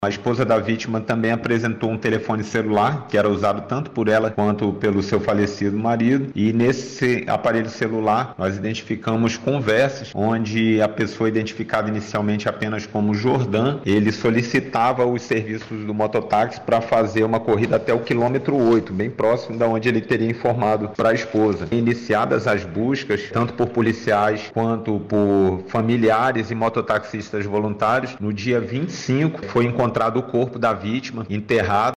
A esposa da vítima também apresentou um telefone celular que era usado tanto por ela quanto pelo seu falecido marido, e nesse aparelho celular nós identificamos conversas onde a pessoa identificada inicialmente apenas como Jordan, ele solicitava os serviços do mototáxi para fazer uma corrida até o quilômetro 8, bem próximo da onde ele teria informado para a esposa. Iniciadas as buscas, tanto por policiais quanto por familiares e mototaxistas voluntários, no dia 25 foi encontrado o corpo da vítima enterrado